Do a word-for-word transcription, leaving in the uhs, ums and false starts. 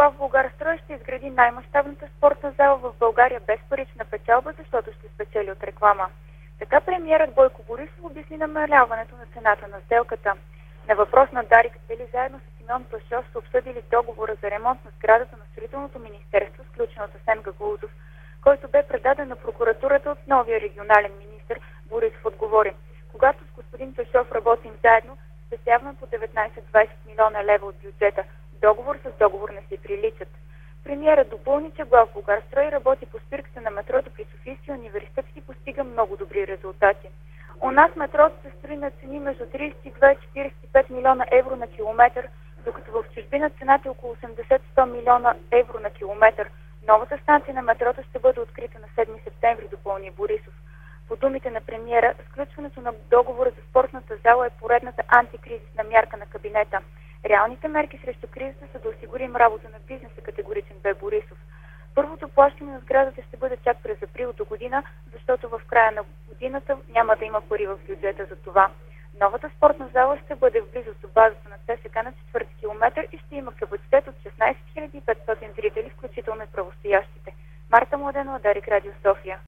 Главболгарстрой ще изгради най-мащабната спортна зала в България без парична печалба, защото ще спечели от реклама. Така премиерът Бойко Борисов обясни намаляването на цената на сделката. На въпрос на Дарик дали заедно с Симеон Пашов са обсъдили договора за ремонт на сградата на строителното министерство, сключено с Асен Гагаузов, който бе предаден на прокуратурата от новия регионален министр, Борисов отговори: когато с господин Пашов работим заедно, спестяваме по деветнайсет-двайсет милиона лева от бюджета. Договор с договор не си приличат. Премиерът допълни, че Главболгарстрой работи по спирката на метрото при Софийския университет и постига много добри резултати. У нас метрото се строи на цени между трийсет и две и четирийсет и пет милиона евро на километър, докато в чужбина цената е около осемдесет до сто милиона евро на километър. Новата станция на метрото ще бъде открита на седми септември, допълни Борисов. По думите на премиера, сключването на договора за спортната зала е поредната антикризисна мярка на кабинета. Реалните мерки срещу кризата са да осигурим работа на бизнеса, категоричен бе Борисов. Първото плащане на сградата ще бъде чак през април до година, защото в края на годината няма да има пари в бюджета за това. Новата спортна зала ще бъде в близост до базата на ЦСК на четвърти километър и ще има капацитет от шестнайсет хиляди и петстотин зрители, включително и правостоящите. Марта Младенова, Дарик, Радио София.